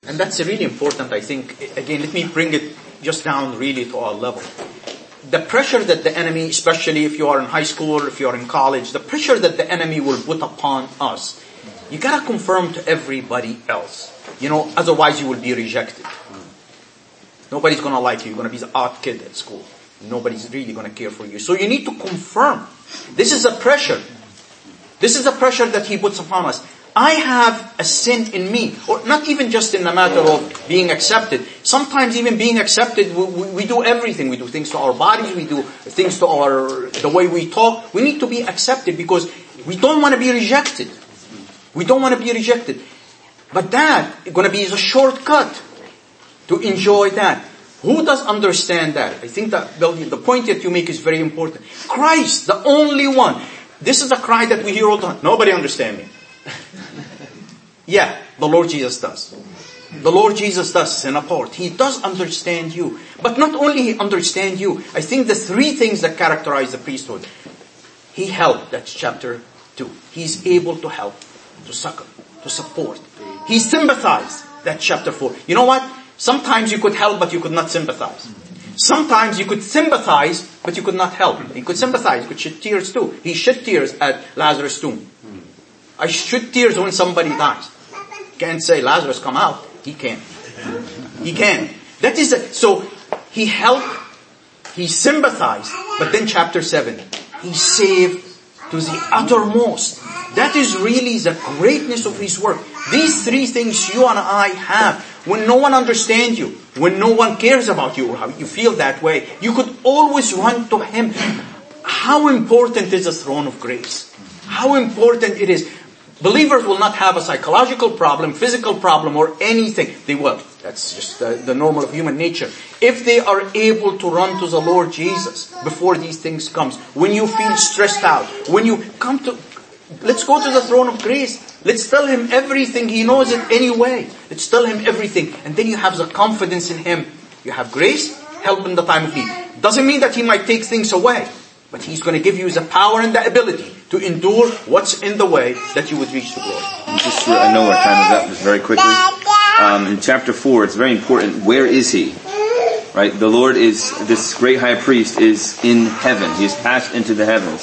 And that's really important, I think. Again, let me bring it just down really to our level. The pressure that the enemy, especially if you are in high school or if you are in college, the pressure that the enemy will put upon us, you gotta confirm to everybody else. Otherwise you will be rejected. Nobody's gonna like you. You're gonna be the odd kid at school. Nobody's really gonna care for you. So you need to confirm. This is a pressure. This is a pressure that he puts upon us. I have a sin in me. Or not even just in the matter of being accepted. Sometimes even being accepted, we do everything. We do things to our bodies. We do things to the way we talk. We need to be accepted because we don't want to be rejected. We don't want to be rejected. But that is going to be a shortcut to enjoy that. Who does understand that? I think that the point that you make is very important. Christ, the only one. This is a cry that we hear all the time. Nobody understands me. Yeah, the Lord Jesus does. The Lord Jesus does in a part. He does understand you. But not only He understands you. I think the three things that characterize the priesthood. He helped. That's chapter 2. He's able to help, to succor, to support. He sympathized. That's chapter 4. You know what? Sometimes you could help, but you could not sympathize. Sometimes you could sympathize, but you could not help. You could sympathize. You could shed tears too. He shed tears at Lazarus' tomb. I shed tears when somebody dies. Can't say, Lazarus, come out. He can't. He can. That is it. So, he helped, he sympathized, but then chapter 7, he saved to the uttermost. That is really the greatness of his work. These three things you and I have. When no one understands you, when no one cares about you, or how you feel that way, you could always run to him. How important is the throne of grace? How important it is. Believers will not have a psychological problem, physical problem, or anything. They will. That's just the normal of human nature. If they are able to run to the Lord Jesus before these things comes, when you feel stressed out, when you come to, let's go to the throne of grace. Let's tell Him everything. He knows it anyway. Let's tell Him everything. And then you have the confidence in Him. You have grace, help in the time of need. Doesn't mean that He might take things away. But He's going to give you the power and the ability to endure what's in the way that you would reach the glory. I know our time is up, just very quickly. In chapter 4, it's very important. Where is He? Right? The Lord is, this great high priest is in heaven. He has passed into the heavens.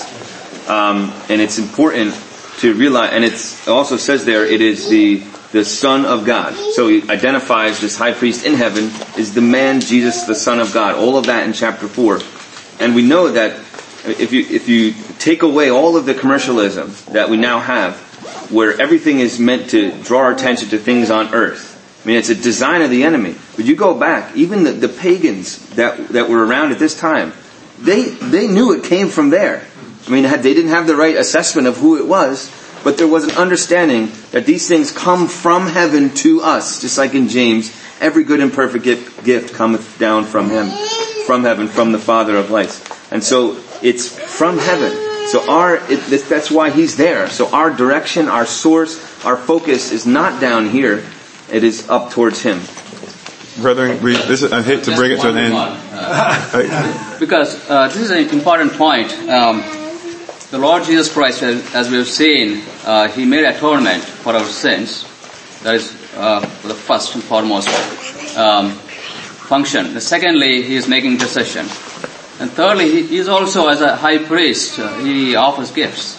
And it's important to realize, and it also says there, it is the Son of God. So He identifies this high priest in heaven is the man, Jesus, the Son of God. All of that in chapter 4. And we know that if you take away all of the commercialism that we now have, where everything is meant to draw our attention to things on earth. I mean, it's a design of the enemy. But you go back, even the pagans that were around at this time, they knew it came from there. I mean, they didn't have the right assessment of who it was, but there was an understanding that these things come from heaven to us. Just like in James, every good and perfect gift cometh down from Him, from heaven, from the Father of lights. And so, it's from heaven. So that's why He's there. So our direction, our source, our focus is not down here. It is up towards Him. Brethren, I hate to bring it to an end. Because this is an important point. The Lord Jesus Christ, as we have seen, He made atonement for our sins. That is the first and foremost function. Secondly, He is making intercession. And thirdly, He is also, as a high priest, He offers gifts.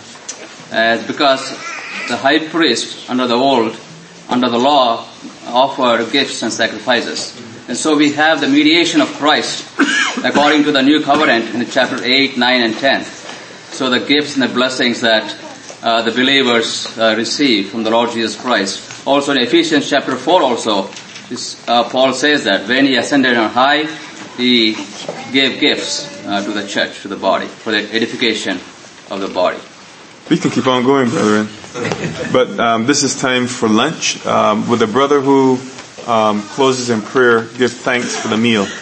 Because the high priest under the law, offered gifts and sacrifices. And so we have the mediation of Christ according to the new covenant in chapter 8, 9 and 10. So the gifts and the blessings that the believers receive from the Lord Jesus Christ. Also in Ephesians chapter 4 also, Paul says that when He ascended on high, He gave gifts to the church, to the body, for the edification of the body. We can keep on going, brethren. But this is time for lunch. With a brother who closes in prayer, give thanks for the meal.